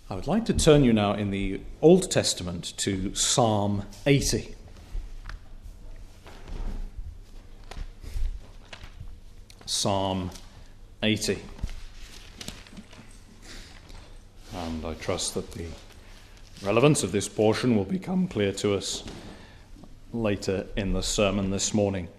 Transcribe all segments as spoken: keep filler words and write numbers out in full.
I would like to turn you now in the Old Testament to Psalm eighty. Psalm eighty. And I trust that the relevance of this portion will become clear to us later in the sermon this morning.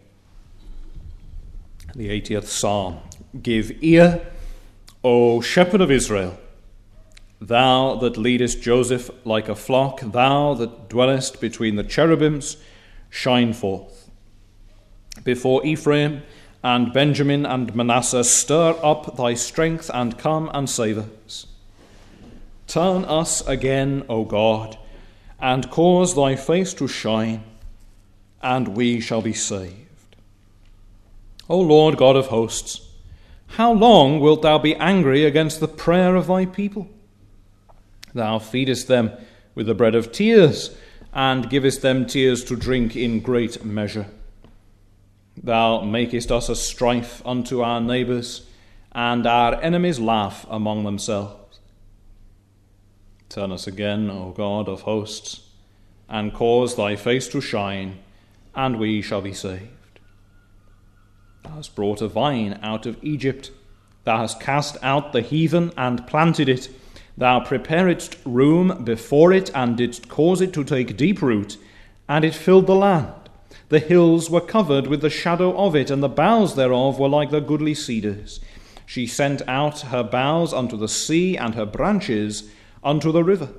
The eightieth Psalm. Give ear, O shepherd of Israel, thou that leadest Joseph like a flock, thou that dwellest between the cherubims, shine forth. Before Ephraim and Benjamin and Manasseh, stir up thy strength and come and save us. Turn us again, O God, and cause thy face to shine, and we shall be saved. O Lord God of hosts, how long wilt thou be angry against the prayer of thy people? Thou feedest them with the bread of tears, and givest them tears to drink in great measure. Thou makest us a strife unto our neighbours, and our enemies laugh among themselves. Turn us again, O God of hosts, and cause thy face to shine, and we shall be saved. Thou hast brought a vine out of Egypt. Thou hast cast out the heathen and planted it. Thou preparedst room before it, and didst cause it to take deep root, and it filled the land. The hills were covered with the shadow of it, and the boughs thereof were like the goodly cedars. She sent out her boughs unto the sea, and her branches unto the river.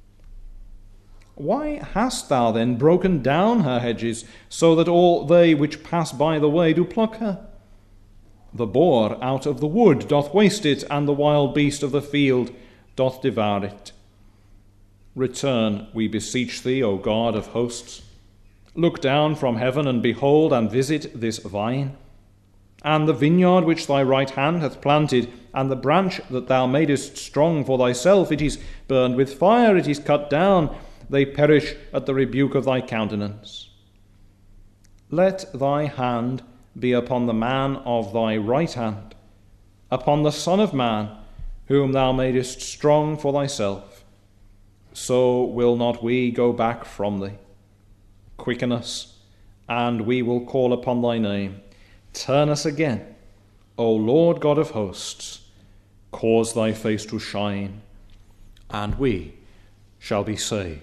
Why hast thou then broken down her hedges, so that all they which pass by the way do pluck her? The boar out of the wood doth waste it, and the wild beast of the field doth devour it. Return, we beseech thee, O God of hosts. Look down from heaven, and behold, and visit this vine, and the vineyard which thy right hand hath planted, and the branch that thou madest strong for thyself. It is burned with fire, it is cut down, they perish at the rebuke of thy countenance. Let thy hand be upon the man of thy right hand, upon the Son of Man, whom thou madest strong for thyself. So will not we go back from thee. Quicken us, and we will call upon thy name. Turn us again, O Lord God of hosts. Cause thy face to shine, and we shall be saved.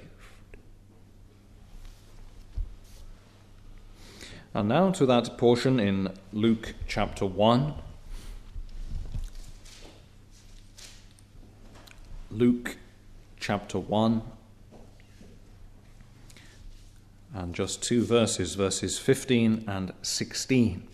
And now to that portion in Luke chapter one. Luke chapter one. And just two verses, verses fifteen and sixteen.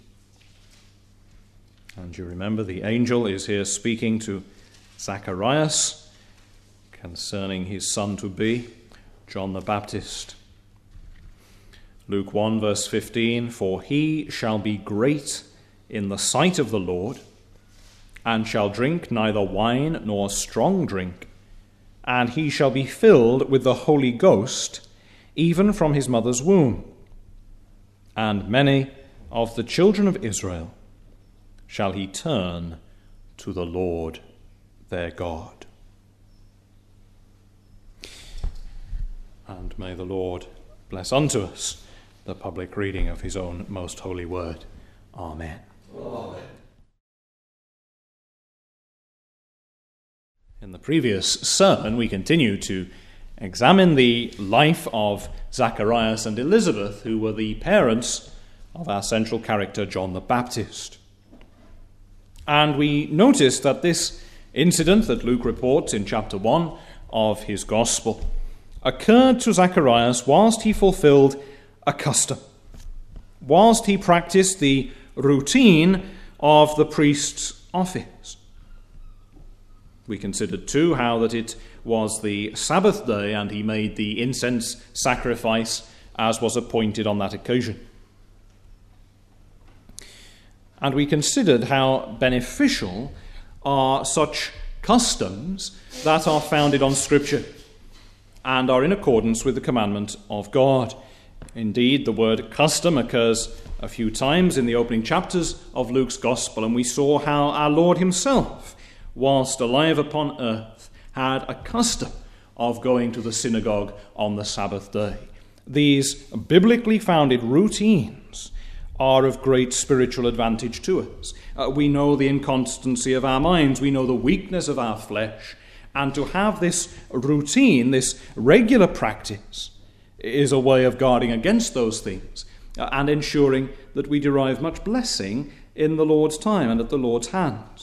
And you remember the angel is here speaking to Zacharias concerning his son-to-be, John the Baptist. Luke one, verse fifteen, for he shall be great in the sight of the Lord, and shall drink neither wine nor strong drink, and he shall be filled with the Holy Ghost, even from his mother's womb. And many of the children of Israel shall he turn to the Lord their God. And may the Lord bless unto us the public reading of his own most holy word. Amen. Amen. In the previous sermon, we continue to examine the life of Zacharias and Elizabeth, who were the parents of our central character, John the Baptist. And we notice that this incident that Luke reports in chapter one of his gospel occurred to Zacharias whilst he fulfilled a custom, whilst he practiced the routine of the priest's office. We considered too how that it was the Sabbath day, and he made the incense sacrifice as was appointed on that occasion. And we considered how beneficial are such customs that are founded on Scripture and are in accordance with the commandment of God. Indeed, the word custom occurs a few times in the opening chapters of Luke's Gospel, and we saw how our Lord himself, whilst alive upon earth, had a custom of going to the synagogue on the Sabbath day. These biblically founded routines are of great spiritual advantage to us. Uh, we know the inconstancy of our minds, we know the weakness of our flesh, and to have this routine, this regular practice, is a way of guarding against those things uh, and ensuring that we derive much blessing in the Lord's time and at the Lord's hands.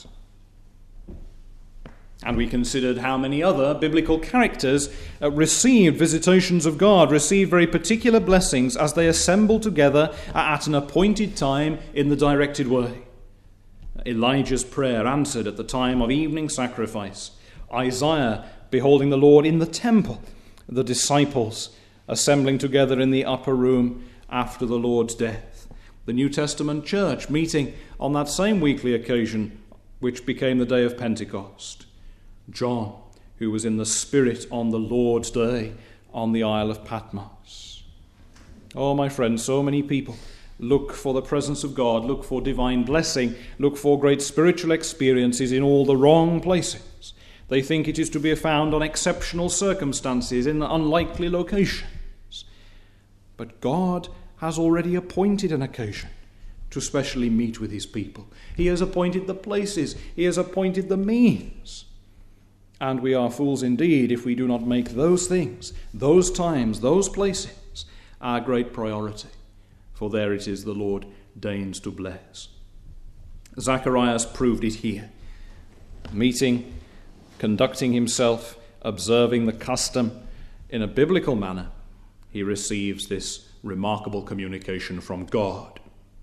And we considered how many other biblical characters uh, received visitations of God, received very particular blessings as they assembled together at an appointed time in the directed way. Elijah's prayer answered at the time of evening sacrifice. Isaiah beholding the Lord in the temple. The disciples assembling together in the upper room after the Lord's death. The New Testament church meeting on that same weekly occasion which became the day of Pentecost. John, who was in the Spirit on the Lord's day on the Isle of Patmos. Oh, my friends, so many people look for the presence of God, look for divine blessing, look for great spiritual experiences in all the wrong places. They think it is to be found on exceptional circumstances in unlikely locations. But God has already appointed an occasion to specially meet with his people. He has appointed the places, he has appointed the means. And we are fools indeed if we do not make those things, those times, those places, our great priority. For there it is the Lord deigns to bless. Zacharias proved it here. Meeting, conducting himself, observing the custom in a biblical manner, he receives this remarkable communication from God.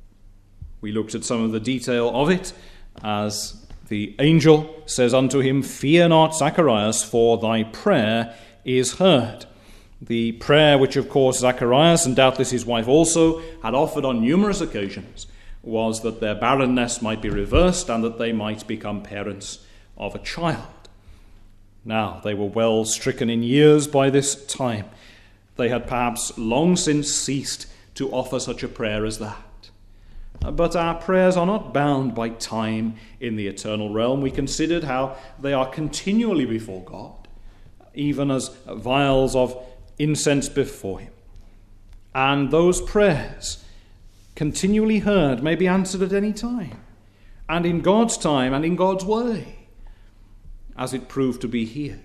We looked at some of the detail of it as the angel says unto him, "Fear not, Zacharias, for thy prayer is heard." The prayer which, of course, Zacharias, and doubtless his wife also, had offered on numerous occasions was that their barrenness might be reversed and that they might become parents of a child. Now, they were well stricken in years by this time. They had perhaps long since ceased to offer such a prayer as that. But our prayers are not bound by time in the eternal realm. We considered how they are continually before God, even as vials of incense before him. And those prayers, continually heard, may be answered at any time, and in God's time and in God's way, as it proved to be here.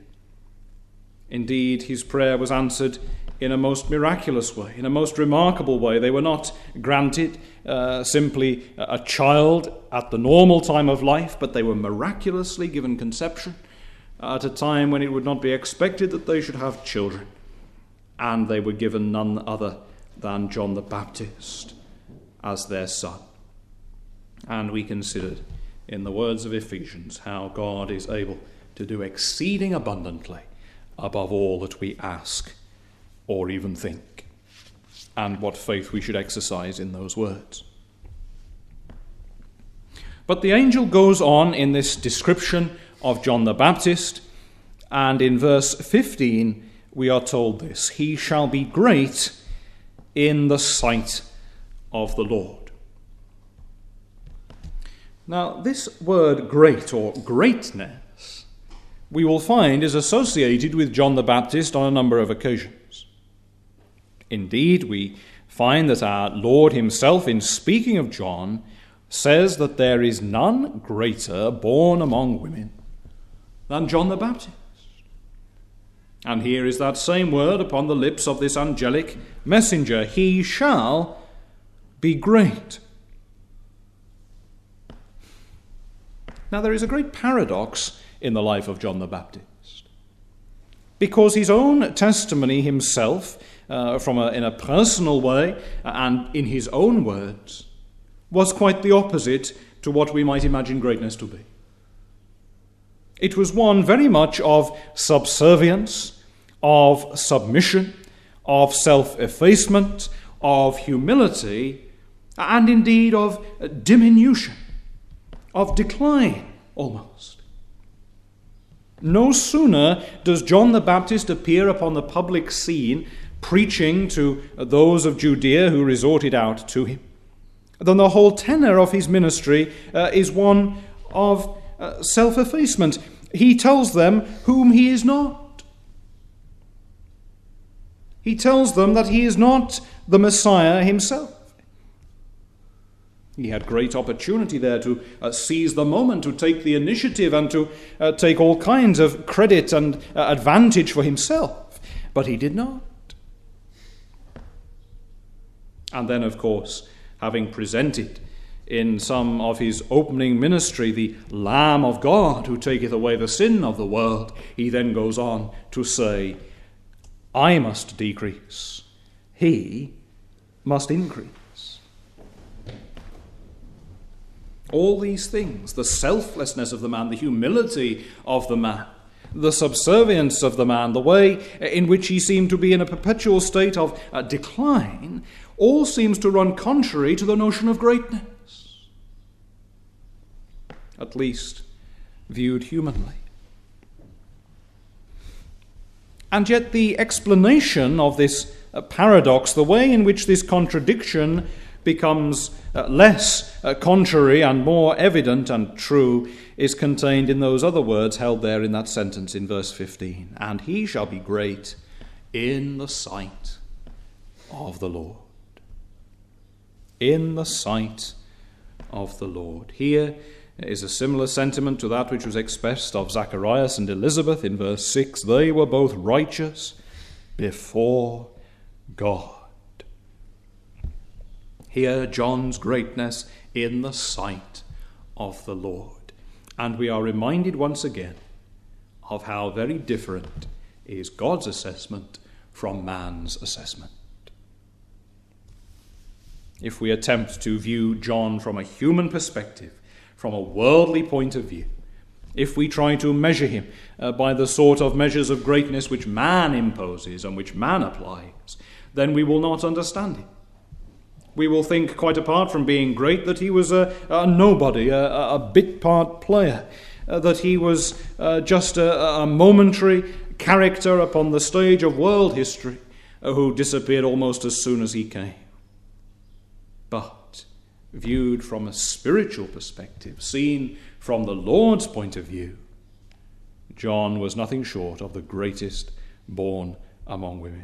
Indeed, his prayer was answered in a most miraculous way, in a most remarkable way. They were not granted uh, simply a child at the normal time of life, but they were miraculously given conception at a time when it would not be expected that they should have children. And they were given none other than John the Baptist as their son. And we considered in the words of Ephesians how God is able to do exceeding abundantly above all that we ask or even think, and what faith we should exercise in those words. But the angel goes on in this description of John the Baptist, and in verse fifteen we are told this: "He shall be great in the sight of the Lord." Now, this word great or greatness we will find is associated with John the Baptist on a number of occasions. Indeed, we find that our Lord himself, in speaking of John, says that there is none greater born among women than John the Baptist. And here is that same word upon the lips of this angelic messenger: "He shall be great." Now, there is a great paradox in the life of John the Baptist, because his own testimony himself, uh, from a, in a personal way and in his own words, was quite the opposite to what we might imagine greatness to be. It was one very much of subservience, of submission, of self-effacement, of humility, and indeed of diminution, of decline almost. No sooner does John the Baptist appear upon the public scene preaching to those of Judea who resorted out to him than the whole tenor of his ministry uh, is one of uh, self-effacement. he tells them whom he is not. He tells them that he is not the Messiah himself. He had great opportunity there to uh, seize the moment, to take the initiative and to uh, take all kinds of credit and uh, advantage for himself. But he did not. And then, of course, having presented in some of his opening ministry the Lamb of God who taketh away the sin of the world, he then goes on to say, I must decrease, he must increase. All these things, the selflessness of the man, the humility of the man, the subservience of the man, the way in which he seemed to be in a perpetual state of uh, decline, all seems to run contrary to the notion of greatness, at least viewed humanly. And yet the explanation of this uh, paradox, the way in which this contradiction becomes uh, less uh, contrary and more evident and true, is contained in those other words held there in that sentence in verse fifteen. And he shall be great in the sight of the Lord. In the sight of the Lord. Here is a similar sentiment to that which was expressed of Zacharias and Elizabeth in verse six. They were both righteous before God. Here, John's greatness in the sight of the Lord. And we are reminded once again of how very different is God's assessment from man's assessment. If we attempt to view John from a human perspective, from a worldly point of view, if we try to measure him uh, by the sort of measures of greatness which man imposes and which man applies, then we will not understand him. We will think, quite apart from being great, that he was a, a nobody, a, a bit part player, uh, that he was uh, just a, a momentary character upon the stage of world history, uh, who disappeared almost as soon as he came. But viewed from a spiritual perspective, seen from the Lord's point of view, John was nothing short of the greatest born among women.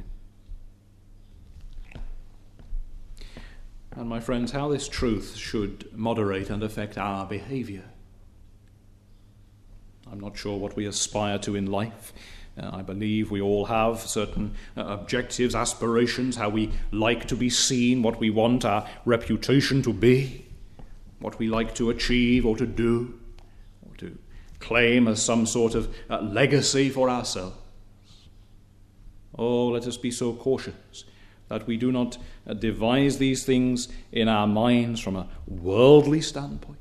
And my friends, how this truth should moderate and affect our behavior. I'm not sure what we aspire to in life. Uh, I believe we all have certain uh, objectives, aspirations, how we like to be seen, what we want our reputation to be, what we like to achieve or to do, or to claim as some sort of uh, legacy for ourselves. Oh, let us be so cautious that we do not uh, devise these things in our minds from a worldly standpoint.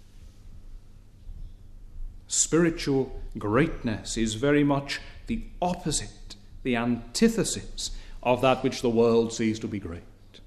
Spiritual greatness is very much the opposite, the antithesis of that which the world sees to be great.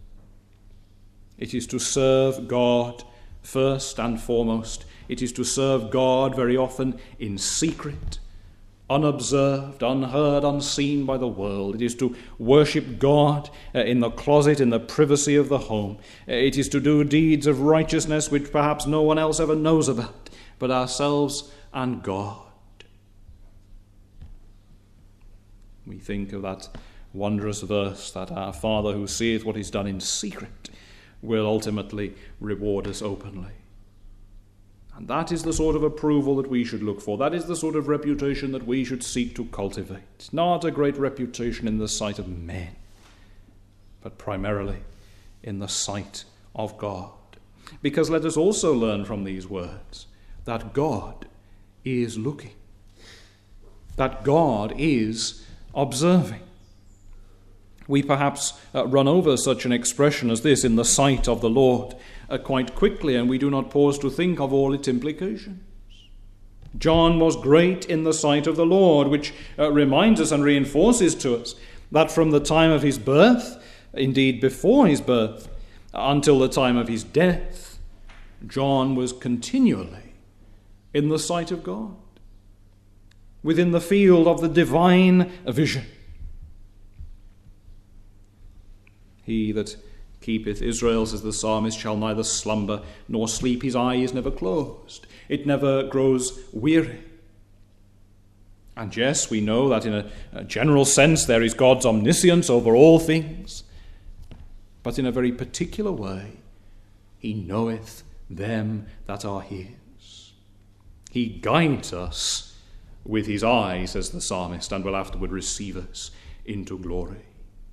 It is to serve God first and foremost. It is to serve God very often in secret, unobserved, unheard, unseen by the world. It is to worship God uh, in the closet, in the privacy of the home. Uh, it is to do deeds of righteousness which perhaps no one else ever knows about, but ourselves and God. We think of that wondrous verse that our Father who seeth what is done in secret will ultimately reward us openly. And that is the sort of approval that we should look for. That is the sort of reputation that we should seek to cultivate. Not a great reputation in the sight of men, but primarily in the sight of God. Because let us also learn from these words that God is looking, that God is observing. We perhaps uh, run over such an expression as this, in the sight of the Lord, uh, quite quickly, and we do not pause to think of all its implications. John was great in the sight of the Lord, which uh, reminds us and reinforces to us that from the time of his birth, indeed before his birth, until the time of his death, John was continually in the sight of God, within the field of the divine vision. He that keepeth Israel, says the psalmist, shall neither slumber nor sleep. His eye is never closed. It never grows weary. And yes, we know that in a, a general sense there is God's omniscience over all things, but in a very particular way, he knoweth them that are his. He guides us with his eye, says the psalmist, and will afterward receive us into glory.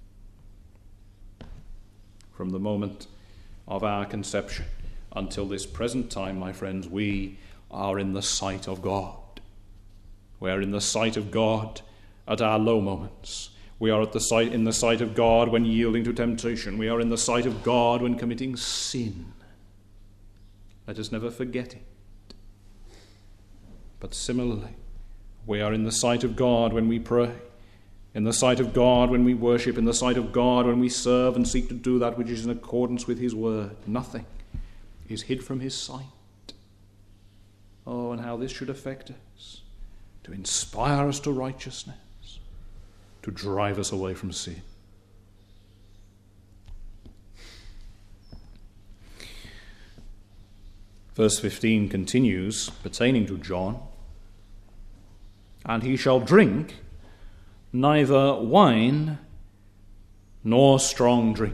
From the moment of our conception until this present time, my friends, we are in the sight of God. We are in the sight of God at our low moments. We are at the sight, in the sight of God when yielding to temptation. We are in the sight of God when committing sin. Let us never forget it. But similarly, we are in the sight of God when we pray, in the sight of God when we worship, in the sight of God when we serve and seek to do that which is in accordance with his word. Nothing is hid from his sight. Oh, and how this should affect us, to inspire us to righteousness, to drive us away from sin. Verse fifteen continues, pertaining to John, and he shall drink neither wine nor strong drink.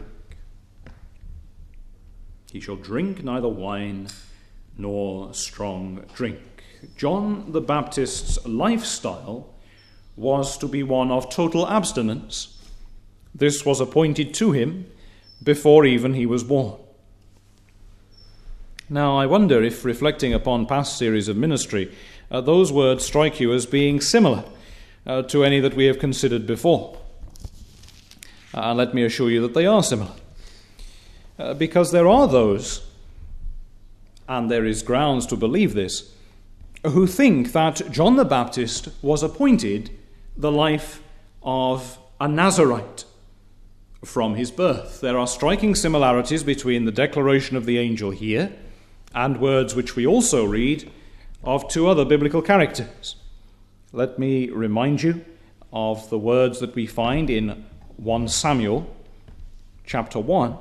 He shall drink neither wine nor strong drink. John the Baptist's lifestyle was to be one of total abstinence. This was appointed to him before even he was born. Now, I wonder if, reflecting upon past series of ministry, uh, those words strike you as being similar uh, to any that we have considered before. Uh, and let me assure you that they are similar. Uh, because there are those, and there is grounds to believe this, who think that John the Baptist was appointed the life of a Nazarite from his birth. There are striking similarities between the declaration of the angel here and words which we also read of two other biblical characters. Let me remind you of the words that we find in First Samuel chapter one.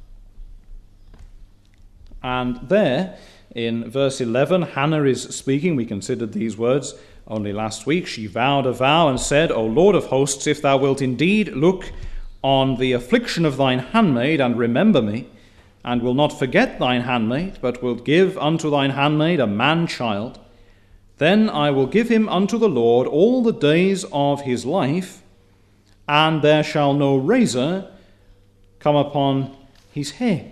And there, in verse eleven, Hannah is speaking. We considered these words only last week. She vowed a vow and said, O Lord of hosts, if thou wilt indeed look on the affliction of thine handmaid and remember me, and will not forget thine handmaid, but wilt give unto thine handmaid a man-child, then I will give him unto the Lord all the days of his life, and there shall no razor come upon his head.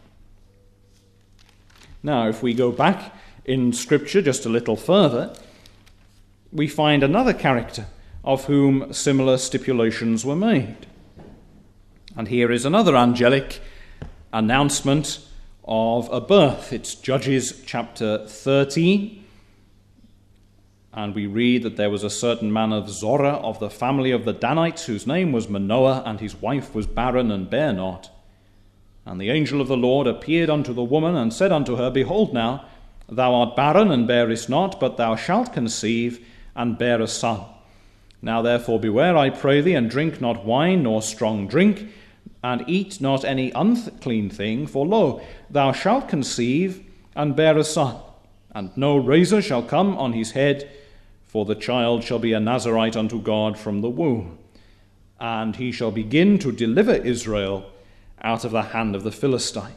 Now, if we go back in Scripture just a little further, we find another character of whom similar stipulations were made. And here is another angelic announcement of a birth. It's Judges chapter thirteen. And we read that there was a certain man of Zorah of the family of the Danites, whose name was Manoah, and his wife was barren and bare not. And the angel of the Lord appeared unto the woman, and said unto her, Behold now, thou art barren, and bearest not, but thou shalt conceive, and bear a son. Now therefore beware, I pray thee, and drink not wine, nor strong drink, and eat not any unclean thing, for lo, thou shalt conceive, and bear a son, and no razor shall come on his head, for the child shall be a Nazarite unto God from the womb. And he shall begin to deliver Israel out of the hand of the Philistines.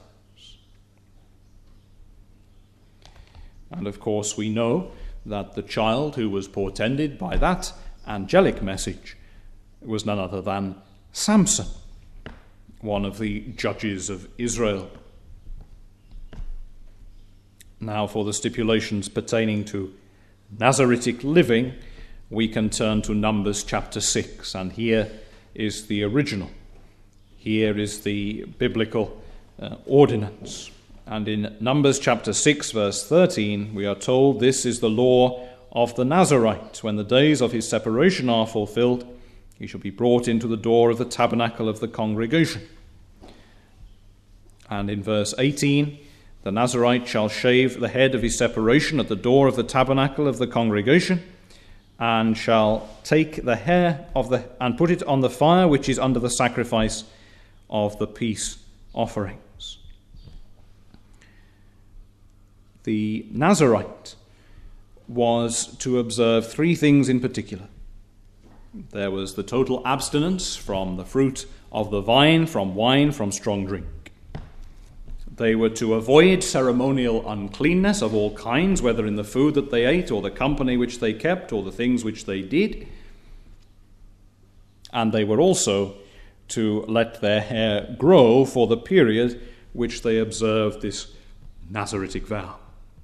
And of course we know that the child who was portended by that angelic message was none other than Samson, one of the judges of Israel. Now for the stipulations pertaining to Nazaritic living, we can turn to Numbers chapter six, and here is the original. Here is the biblical uh, ordinance. And in Numbers chapter six, verse thirteen, we are told, This is the law of the Nazarite. When the days of his separation are fulfilled, he shall be brought into the door of the tabernacle of the congregation. And in verse eighteen, the Nazarite shall shave the head of his separation at the door of the tabernacle of the congregation, and shall take the hair of the and put it on the fire which is under the sacrifice of the peace offerings. The Nazarite was to observe three things in particular. There was the total abstinence from the fruit of the vine, from wine, from strong drink. They were to avoid ceremonial uncleanness of all kinds, whether in the food that they ate or the company which they kept or the things which they did. And they were also to let their hair grow for the period which they observed this Nazaritic vow.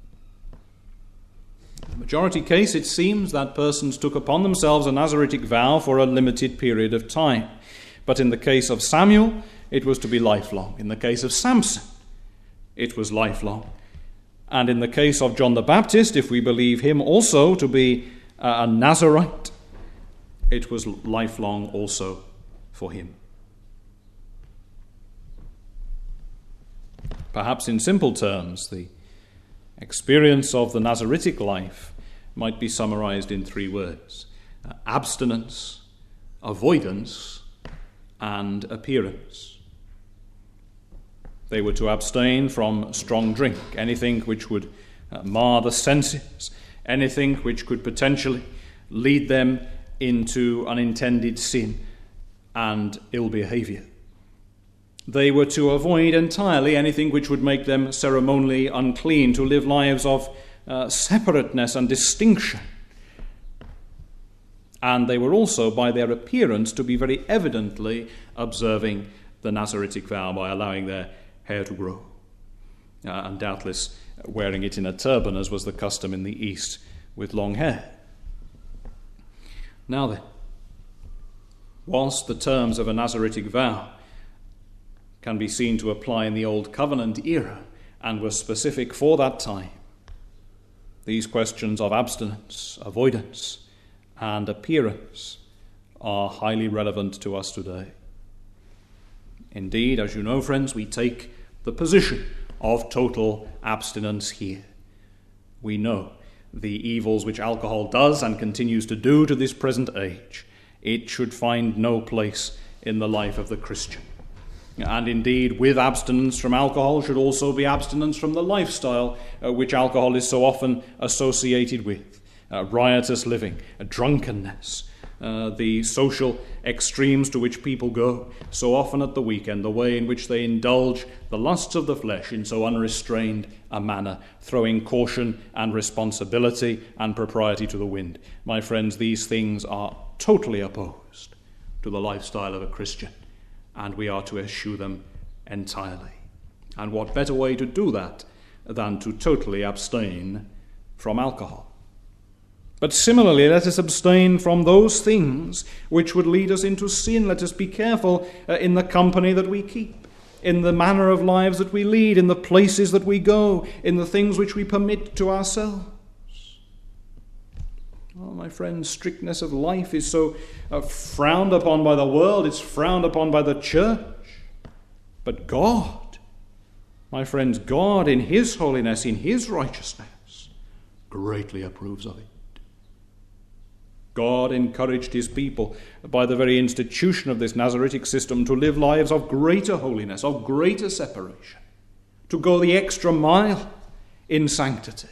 In the majority case, it seems that persons took upon themselves a Nazaritic vow for a limited period of time. But in the case of Samuel, it was to be lifelong. In the case of Samson, it was lifelong. And in the case of John the Baptist, if we believe him also to be a Nazarite, it was lifelong also for him. Perhaps in simple terms, the experience of the Nazaritic life might be summarized in three words: uh, abstinence, avoidance, and appearance. They were to abstain from strong drink, anything which would uh, mar the senses, anything which could potentially lead them into unintended sin and ill behavior. They were to avoid entirely anything which would make them ceremonially unclean, to live lives of uh, separateness and distinction. And they were also, by their appearance, to be very evidently observing the Nazaritic vow by allowing their hair to grow, uh, and doubtless wearing it in a turban, as was the custom in the East with long hair. Now then, whilst the terms of a Nazaritic vow can be seen to apply in the Old Covenant era and were specific for that time, these questions of abstinence, avoidance, and appearance are highly relevant to us today. Indeed, as you know, friends, we take the position of total abstinence here. We know the evils which alcohol does and continues to do to this present age. It should find no place in the life of the Christian. And indeed, with abstinence from alcohol should also be abstinence from the lifestyle uh, which alcohol is so often associated with. Uh, riotous living, uh, drunkenness, uh, the social extremes to which people go so often at the weekend, the way in which they indulge the lusts of the flesh in so unrestrained a manner, throwing caution and responsibility and propriety to the wind. My friends, these things are totally opposed to the lifestyle of a Christian, and we are to eschew them entirely. And what better way to do that than to totally abstain from alcohol? But similarly, let us abstain from those things which would lead us into sin. Let us be careful uh, in the company that we keep, in the manner of lives that we lead, in the places that we go, in the things which we permit to ourselves. Oh, my friends, strictness of life is so uh, frowned upon by the world, it's frowned upon by the church. But God, my friends, God in his holiness, in his righteousness, greatly approves of it. God encouraged his people by the very institution of this Nazaritic system to live lives of greater holiness, of greater separation, to go the extra mile in sanctity.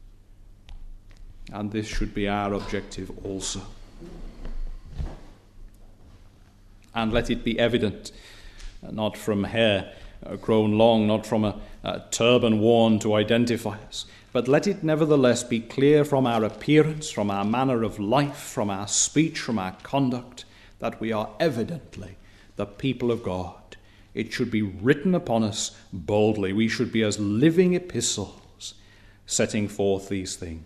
And this should be our objective also. And let it be evident, not from hair grown long, not from a, a turban worn to identify us, but let it nevertheless be clear from our appearance, from our manner of life, from our speech, from our conduct, that we are evidently the people of God. It should be written upon us boldly. We should be as living epistles setting forth these things.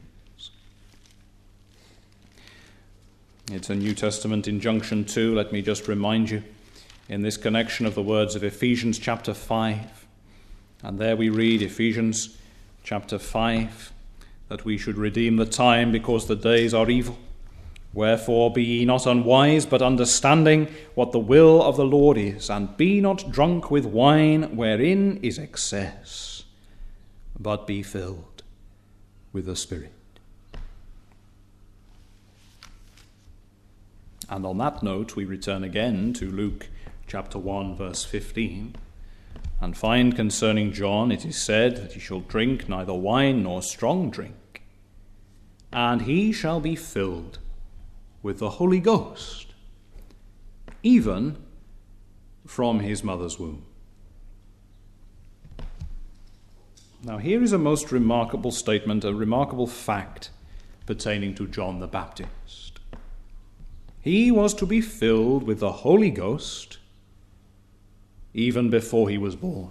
It's a New Testament injunction too, let me just remind you, in this connection of the words of Ephesians chapter five. And there we read, Ephesians chapter five, that we should redeem the time because the days are evil. Wherefore be ye not unwise, but understanding what the will of the Lord is, and be not drunk with wine wherein is excess, but be filled with the Spirit. And on that note, we return again to Luke chapter one, verse fifteen, and find concerning John, it is said that he shall drink neither wine nor strong drink, and he shall be filled with the Holy Ghost, even from his mother's womb. Now here is a most remarkable statement, a remarkable fact pertaining to John the Baptist. He was to be filled with the Holy Ghost even before he was born.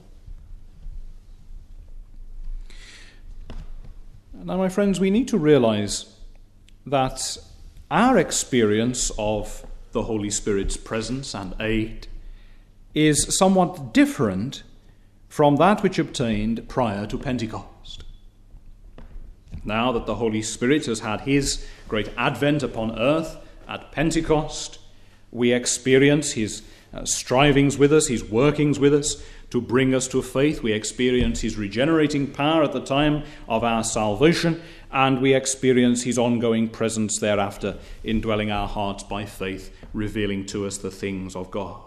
Now, my friends, we need to realize that our experience of the Holy Spirit's presence and aid is somewhat different from that which obtained prior to Pentecost. Now that the Holy Spirit has had his great advent upon earth at Pentecost, we experience his uh, strivings with us, his workings with us to bring us to faith. We experience his regenerating power at the time of our salvation, and we experience his ongoing presence thereafter, indwelling our hearts by faith, revealing to us the things of God.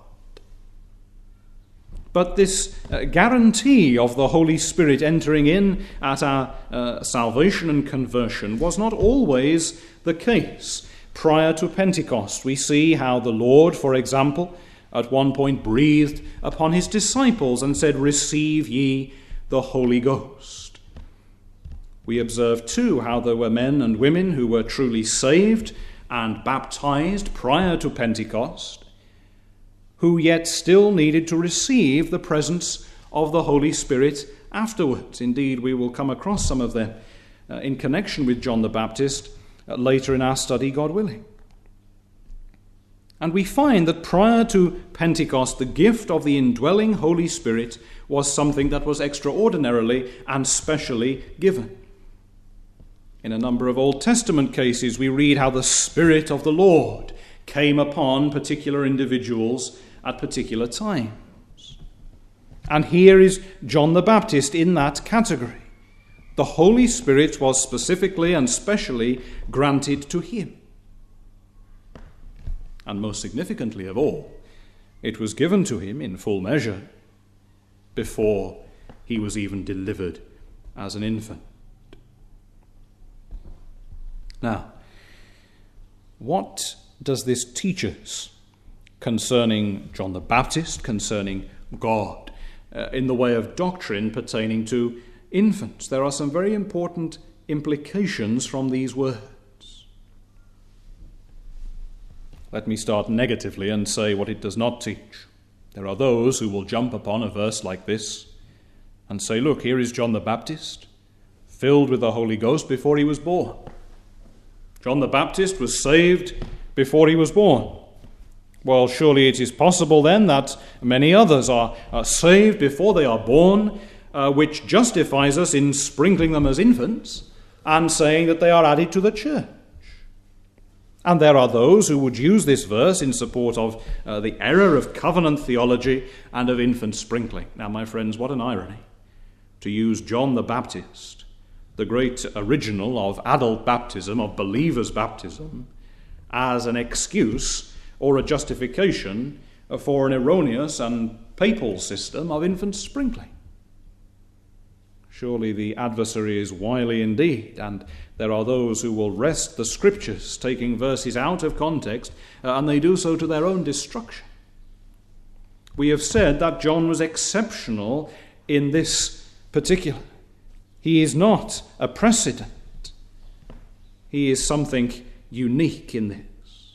But this uh, guarantee of the Holy Spirit entering in at our uh, salvation and conversion was not always the case. Prior to Pentecost, we see how the Lord, for example, at one point breathed upon his disciples and said, "Receive ye the Holy Ghost." We observe too how there were men and women who were truly saved and baptized prior to Pentecost, who yet still needed to receive the presence of the Holy Spirit afterwards. Indeed, we will come across some of them uh, in connection with John the Baptist uh, later in our study, God willing. And we find that prior to Pentecost, the gift of the indwelling Holy Spirit was something that was extraordinarily and specially given. In a number of Old Testament cases, we read how the Spirit of the Lord came upon particular individuals at particular times. And here is John the Baptist in that category. The Holy Spirit was specifically and specially granted to him. And most significantly of all, it was given to him in full measure before he was even delivered as an infant. Now, what does this teach us concerning John the Baptist, concerning God, uh, in the way of doctrine pertaining to infants? There are some very important implications from these words. Let me start negatively and say what it does not teach. There are those who will jump upon a verse like this and say, look, here is John the Baptist, filled with the Holy Ghost before he was born. John the Baptist was saved before he was born. Well, surely it is possible then that many others are, are saved before they are born, uh, which justifies us in sprinkling them as infants and saying that they are added to the church. And there are those who would use this verse in support of uh, the error of covenant theology and of infant sprinkling. Now, my friends, what an irony to use John the Baptist, the great original of adult baptism, of believers' baptism, as an excuse or a justification for an erroneous and papal system of infant sprinkling. Surely the adversary is wily indeed, and there are those who will wrest the scriptures, taking verses out of context, uh, and they do so to their own destruction. We have said that John was exceptional in this particular. He is not a precedent. He is something unique in this.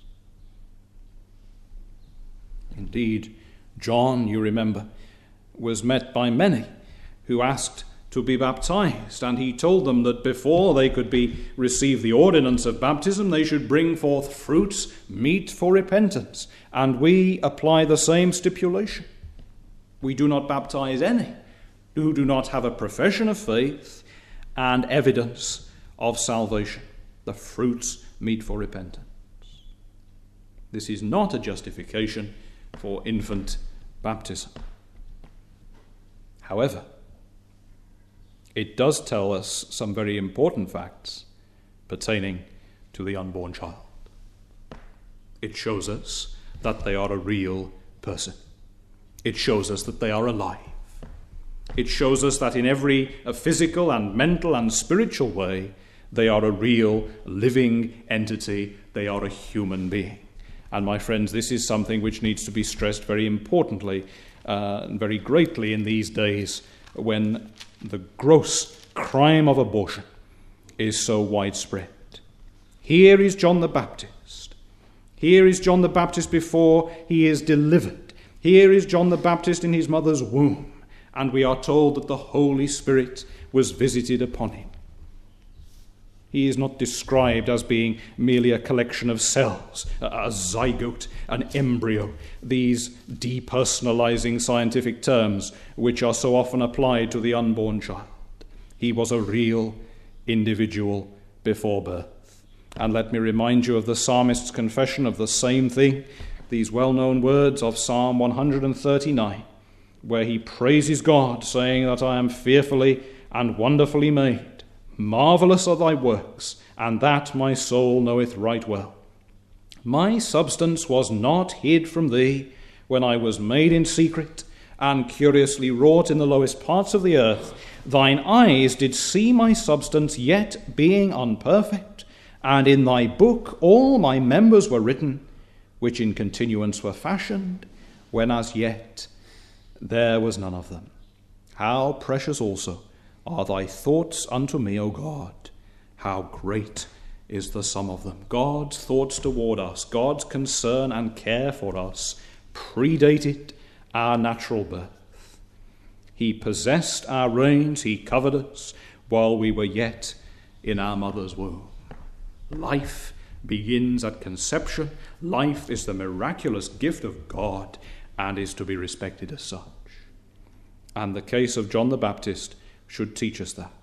Indeed, John, you remember, was met by many who asked to be baptized, and he told them that before they could be receive the ordinance of baptism, they should bring forth fruits meet for repentance. And we apply the same stipulation. We do not baptize any who do not have a profession of faith and evidence of salvation. The fruits meet for repentance. This is not a justification for infant baptism. However, it does tell us some very important facts pertaining to the unborn child. It shows us that they are a real person. It shows us that they are alive. It shows us that in every physical and mental and spiritual way, They are a real, living entity. They are a human being. And my friends, this is something which needs to be stressed very importantly uh, and very greatly in these days when the gross crime of abortion is so widespread. Here is John the Baptist. Here is John the Baptist before he is delivered. Here is John the Baptist in his mother's womb. And we are told that the Holy Spirit was visited upon him. He is not described as being merely a collection of cells, a zygote, an embryo, these depersonalizing scientific terms which are so often applied to the unborn child. He was a real individual before birth. And let me remind you of the psalmist's confession of the same thing, these well-known words of Psalm one thirty-nine, where he praises God, saying that I am fearfully and wonderfully made. Marvelous are thy works, and that my soul knoweth right well. My substance was not hid from thee when I was made in secret and curiously wrought in the lowest parts of the earth. Thine eyes did see my substance, yet being unperfect, and in thy book all my members were written, which in continuance were fashioned, when as yet there was none of them. How precious also are thy thoughts unto me, O God. How great is the sum of them. God's thoughts toward us, God's concern and care for us, predated our natural birth. He possessed our reins, he covered us while we were yet in our mother's womb. Life begins at conception. Life is the miraculous gift of God and is to be respected as such. And the case of John the Baptist should teach us that.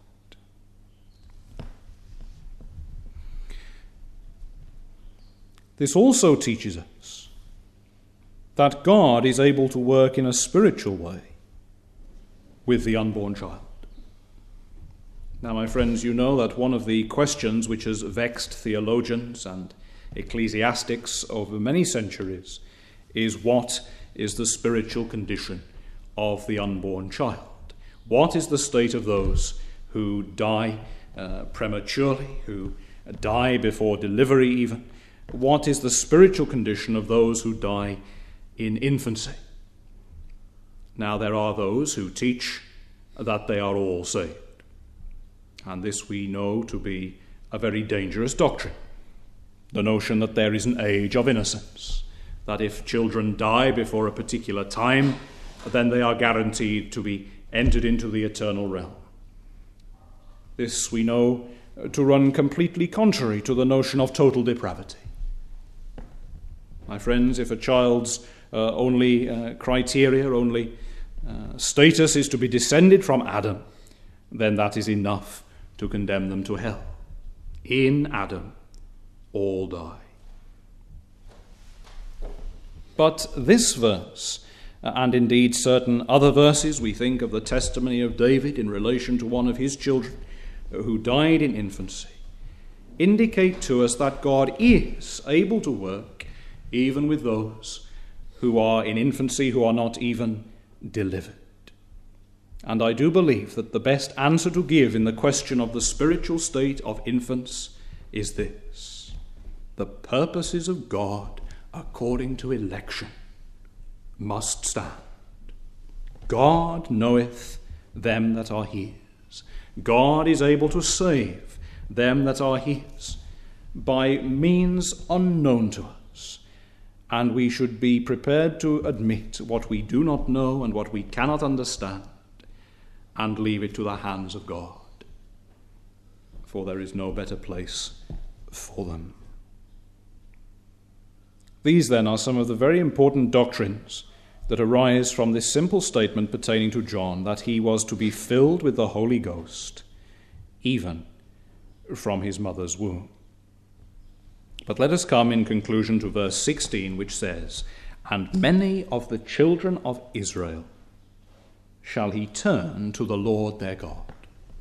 This also teaches us that God is able to work in a spiritual way with the unborn child. Now, my friends, you know that one of the questions which has vexed theologians and ecclesiastics over many centuries is what is the spiritual condition of the unborn child? What is the state of those who die uh, prematurely, who die before delivery even? What is the spiritual condition of those who die in infancy? Now, there are those who teach that they are all saved. And this we know to be a very dangerous doctrine. The notion that there is an age of innocence, that if children die before a particular time, then they are guaranteed to be entered into the eternal realm. This we know to run completely contrary to the notion of total depravity. My friends, if a child's uh, only uh, criteria, only uh, status is to be descended from Adam, then that is enough to condemn them to hell. In Adam, all die. But this verse, and indeed certain other verses, we think of the testimony of David in relation to one of his children who died in infancy, indicate to us that God is able to work even with those who are in infancy, who are not even delivered. And I do believe that the best answer to give in the question of the spiritual state of infants is this: the purposes of God according to election must stand. God knoweth them that are his. God is able to save them that are his by means unknown to us. And we should be prepared to admit what we do not know and what we cannot understand and leave it to the hands of God. For there is no better place for them. These then are some of the very important doctrines that arise from this simple statement pertaining to John, that he was to be filled with the Holy Ghost, even from his mother's womb. But let us come in conclusion to verse sixteen, which says, "And many of the children of Israel shall he turn to the Lord their God."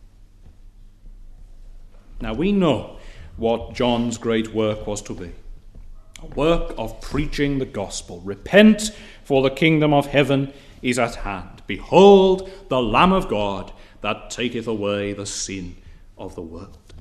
Now we know what John's great work was to be. A work of preaching the gospel. Repent, for the kingdom of heaven is at hand. Behold, the Lamb of God that taketh away the sin of the world.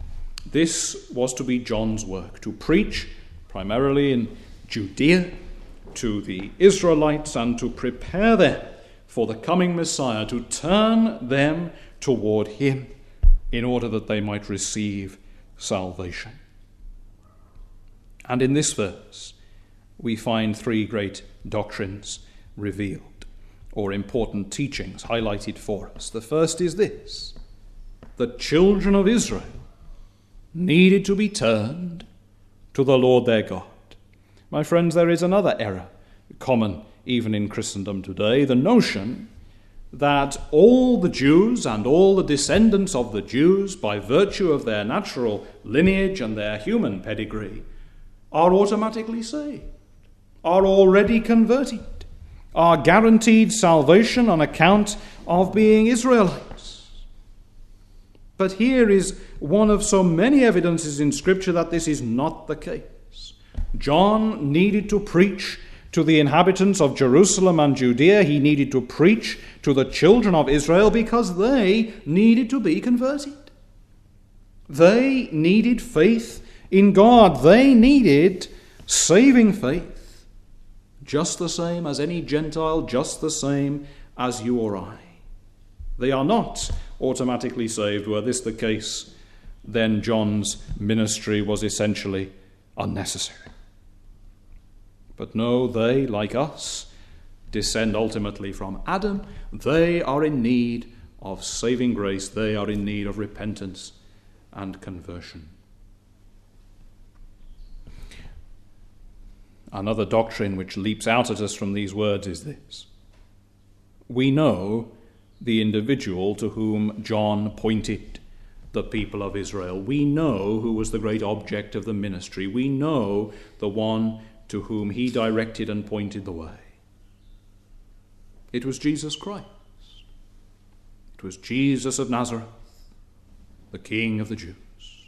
This was to be John's work, to preach primarily in Judea to the Israelites and to prepare them for the coming Messiah, to turn them toward him in order that they might receive salvation. And in this verse, we find three great doctrines revealed, or important teachings highlighted for us. The first is this: the children of Israel needed to be turned to the Lord their God. My friends, there is another error common even in Christendom today, the notion that all the Jews and all the descendants of the Jews, by virtue of their natural lineage and their human pedigree, are automatically saved, are already converted, are guaranteed salvation on account of being Israelites. But here is one of so many evidences in Scripture that this is not the case. John needed to preach to the inhabitants of Jerusalem and Judea. He needed to preach to the children of Israel because they needed to be converted. They needed faith in God. They needed saving faith, just the same as any Gentile, just the same as you or I. They are not automatically saved. Were this the case, then John's ministry was essentially unnecessary. But no, they, like us, descend ultimately from Adam. They are in need of saving grace. They are in need of repentance and conversion. Another doctrine which leaps out at us from these words is this: we know the individual to whom John pointed the people of Israel. We know who was the great object of the ministry. We know the one to whom he directed and pointed the way. It was Jesus Christ. It was Jesus of Nazareth, the King of the Jews.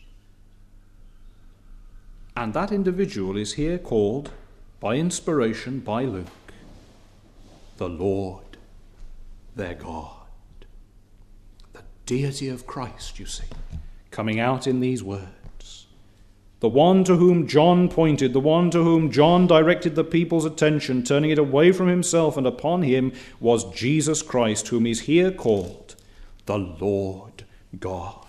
And that individual is here called, by inspiration, by Luke, the Lord their God. The deity of Christ, you see, coming out in these words. The one to whom John pointed, the one to whom John directed the people's attention, turning it away from himself and upon him, was Jesus Christ, whom is here called the Lord God.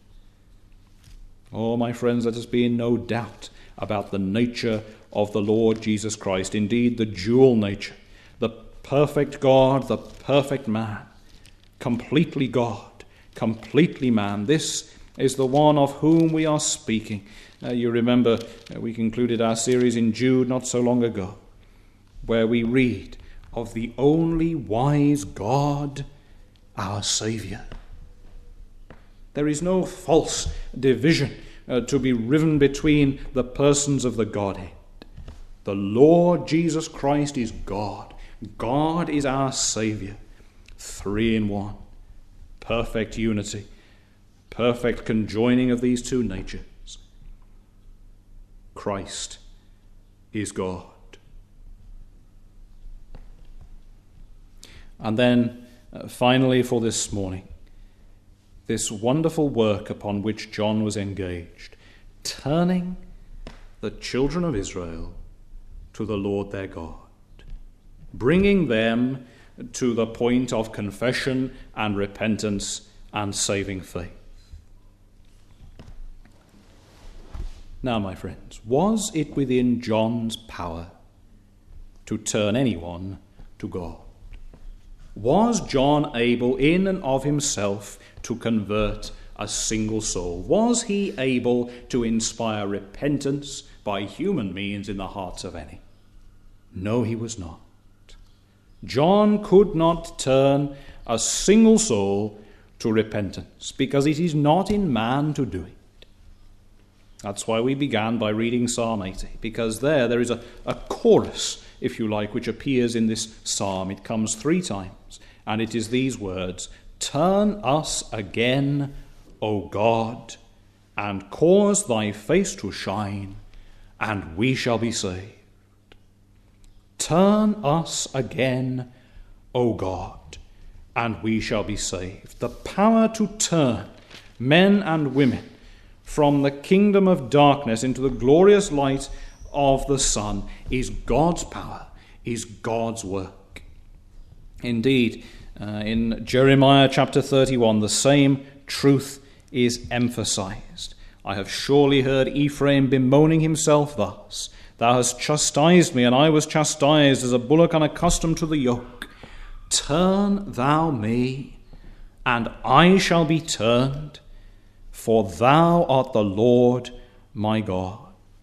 Oh, my friends, let us be in no doubt about the nature of the Lord Jesus Christ, indeed the dual nature, the perfect God, the perfect man, completely God, completely man. This is the one of whom we are speaking. Uh, you remember uh, we concluded our series in Jude not so long ago, where we read of the only wise God, our Saviour. There is no false division uh, to be riven between the persons of the Godhead. The Lord Jesus Christ is God. God is our Saviour. Three in one. Perfect unity. Perfect conjoining of these two natures. Christ is God. And then, uh, finally, for this morning, this wonderful work upon which John was engaged, turning the children of Israel to the Lord their God, bringing them to the point of confession and repentance and saving faith. Now, my friends, was it within John's power to turn anyone to God? Was John able in and of himself to convert a single soul? Was he able to inspire repentance by human means in the hearts of any? No, he was not. John could not turn a single soul to repentance because it is not in man to do it. That's why we began by reading Psalm eighty, because there, there is a, a chorus, if you like, which appears in this psalm. It comes three times, and it is these words: "Turn us again, O God, and cause thy face to shine, and we shall be saved." Turn us again, O God, and we shall be saved. The power to turn men and women from the kingdom of darkness into the glorious light of the Son is God's power, is God's work. Indeed, uh, in Jeremiah chapter thirty-one, the same truth is emphasized. I have surely heard Ephraim bemoaning himself thus, Thou hast chastised me, and I was chastised as a bullock unaccustomed to the yoke. Turn thou me, and I shall be turned, for thou art the Lord my God.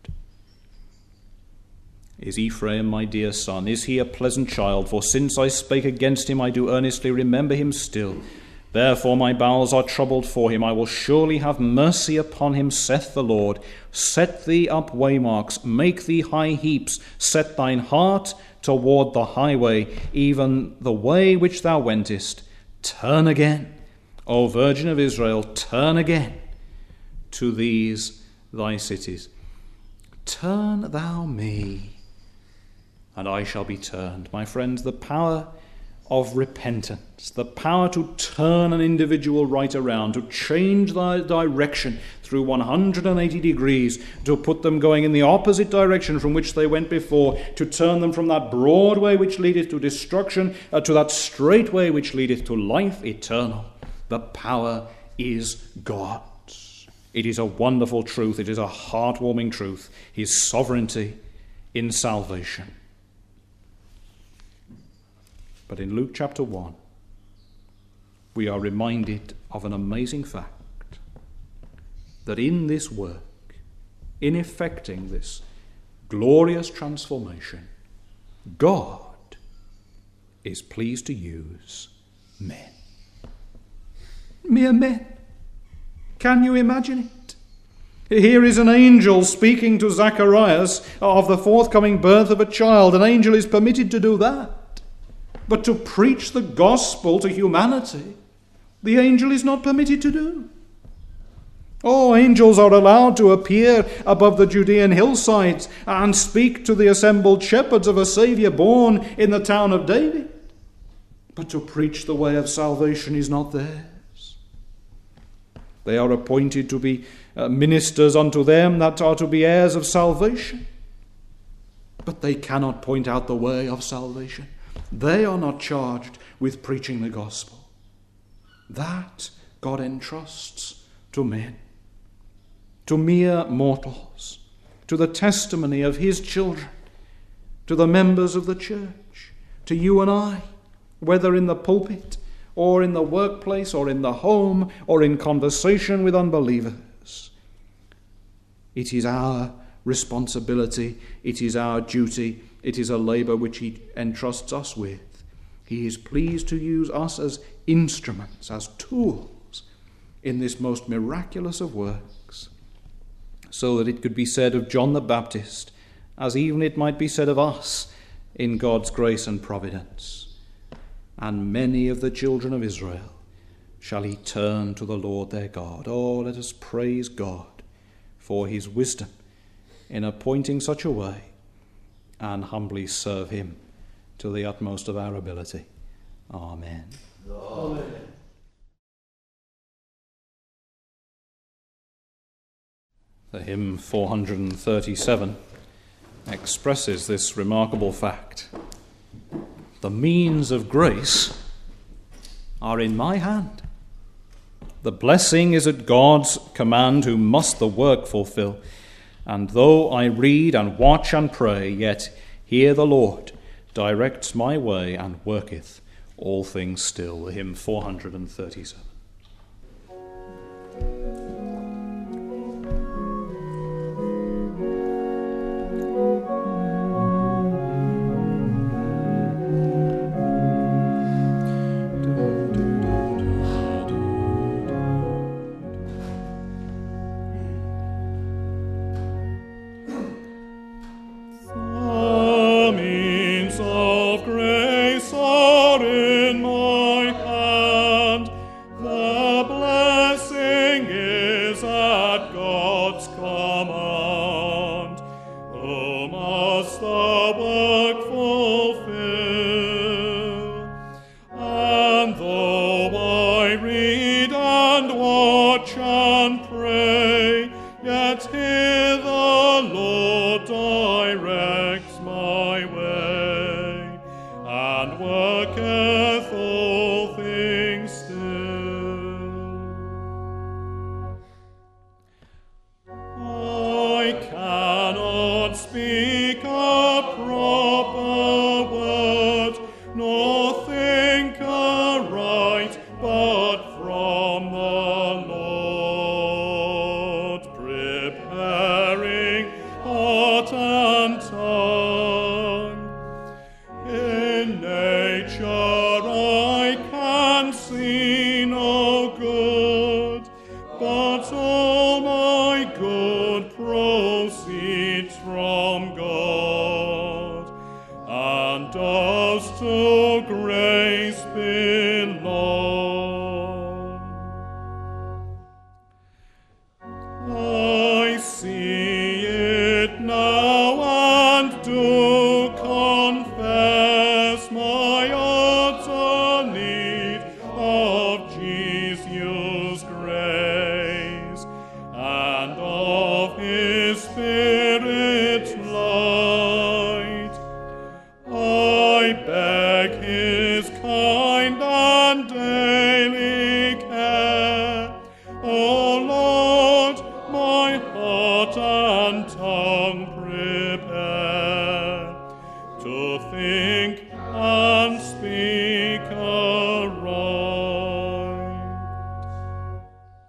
Is Ephraim my dear son? Is he a pleasant child? For since I spake against him, I do earnestly remember him still. Therefore my bowels are troubled for him. I will surely have mercy upon him, saith the Lord. Set thee up waymarks, make thee high heaps, set thine heart toward the highway, even the way which thou wentest. Turn again, O Virgin of Israel, turn again to these thy cities. Turn thou me, and I shall be turned. My friends, the power of repentance, the power to turn an individual right around, to change their direction through one hundred eighty degrees, to put them going in the opposite direction from which they went before, to turn them from that broad way which leadeth to destruction uh, to that straight way which leadeth to life eternal. The power is God's. It is a wonderful truth. It is a heartwarming truth. His sovereignty in salvation. But in Luke chapter one, we are reminded of an amazing fact, that in this work, in effecting this glorious transformation, God is pleased to use men. Mere men. Can you imagine it? Here is an angel speaking to Zacharias of the forthcoming birth of a child. An angel is permitted to do that. But to preach the gospel to humanity, the angel is not permitted to do. Oh, angels are allowed to appear above the Judean hillsides and speak to the assembled shepherds of a Saviour born in the town of David. But to preach the way of salvation is not theirs. They are appointed to be ministers unto them that are to be heirs of salvation. But they cannot point out the way of salvation. They are not charged with preaching the gospel. That God entrusts to men, to mere mortals, to the testimony of his children, to the members of the church, to you and I, whether in the pulpit or in the workplace or in the home or in conversation with unbelievers. It is our responsibility, it is our duty, it is a labour which he entrusts us with. He is pleased to use us as instruments, as tools in this most miraculous of works, so that it could be said of John the Baptist, as even it might be said of us in God's grace and providence. And many of the children of Israel shall he turn to the Lord their God. Oh, let us praise God for his wisdom in appointing such a way, and humbly serve him to the utmost of our ability. Amen. Amen. The hymn four hundred thirty-seven expresses this remarkable fact. The means of grace are in my hand. The blessing is at God's command, who must the work fulfill. And though I read and watch and pray, yet here the Lord directs my way and worketh all things still. The hymn four hundred thirty-seven. Read and watch and pray, a proper word, nor think aright, but from the Lord, preparing heart and tongue. In nature I can see no good, but all my good proceeds from God, and does to grace belong. I see it now and do confess my utter need of Jesus' grace, and of his Spirit's light. I beg his kind and daily care. O Lord, my heart and tongue prepare to think and speak aright.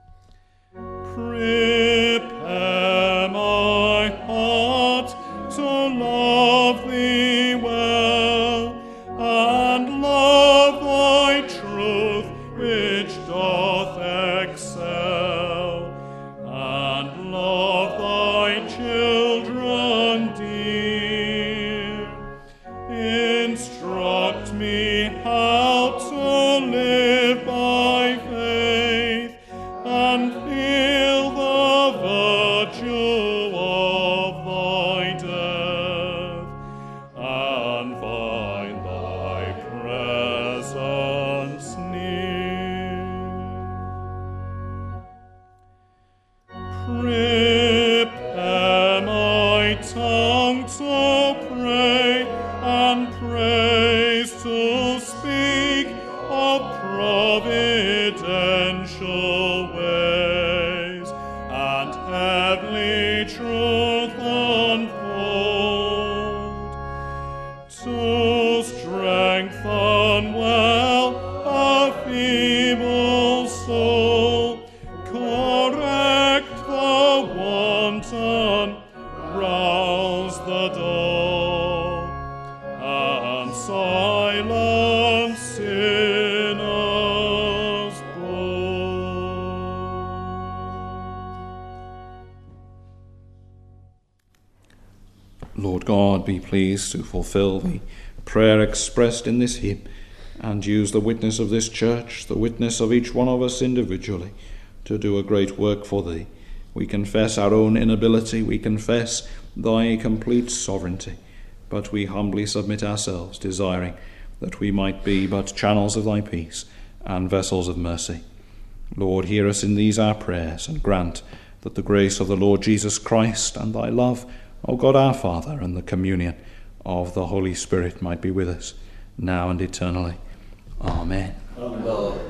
Prepare my heart to love thee well, and love thy truth which doth excel, and love thy children dear. Instruct me how to live by faith, and feel the virtue of thy death, and find thy presence near. Prepare my tongue to pray, and praise to speak of providential ways, and heavenly truth unfold, to strengthen well a feeble soul, correct the wanton, rouse the dull, and silence sinners bold. Lord God, be pleased to fulfill the prayer expressed in this hymn, and use the witness of this church, the witness of each one of us individually, to do a great work for thee. We confess our own inability, we confess thy complete sovereignty, but we humbly submit ourselves, desiring that we might be but channels of thy peace and vessels of mercy. Lord, hear us in these our prayers, and grant that the grace of the Lord Jesus Christ and thy love, O God our Father, and the communion of the Holy Spirit might be with us, now and eternally. Amen. Amen.